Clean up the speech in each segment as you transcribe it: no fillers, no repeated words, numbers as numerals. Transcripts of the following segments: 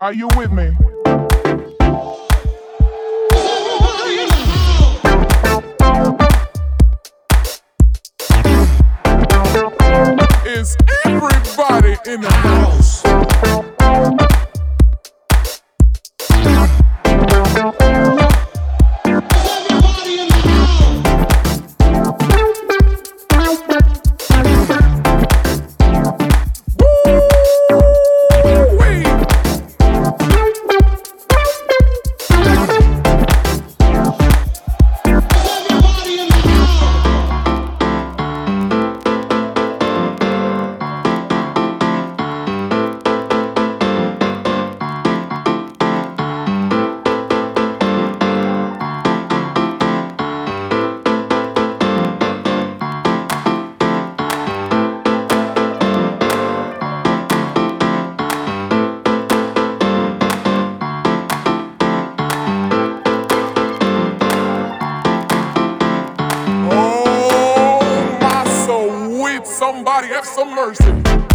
Are you with me? Is everybody in the house? Somebody have some mercy.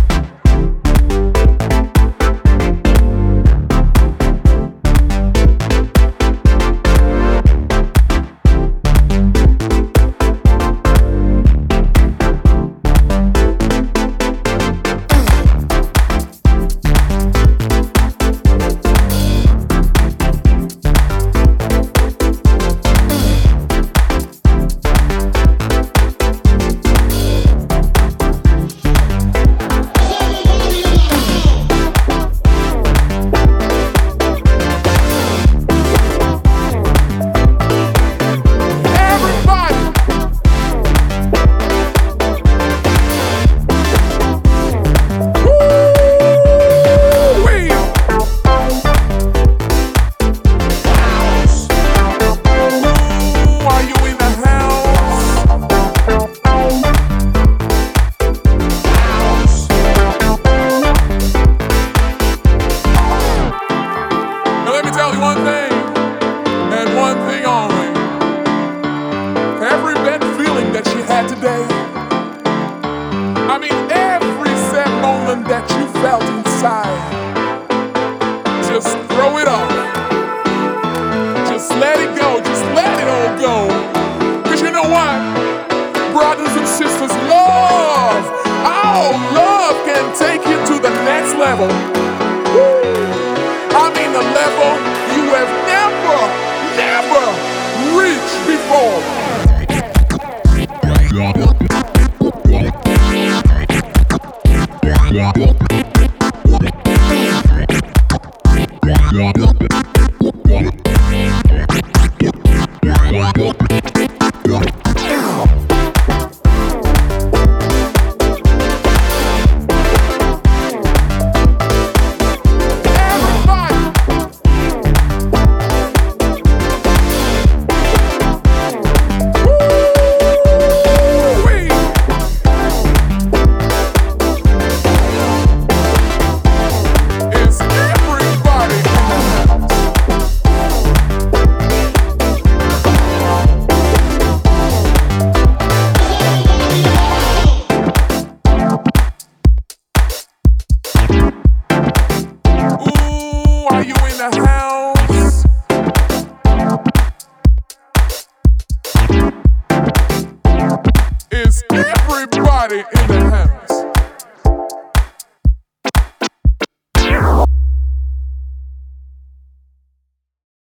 Today, I mean every sad moment that you felt inside, just throw it off, just let it go, just let it all go. Cause you know what, brothers and sisters, love, our love can take you to the next level. I mean the level you have never reached before. Is everybody in the house?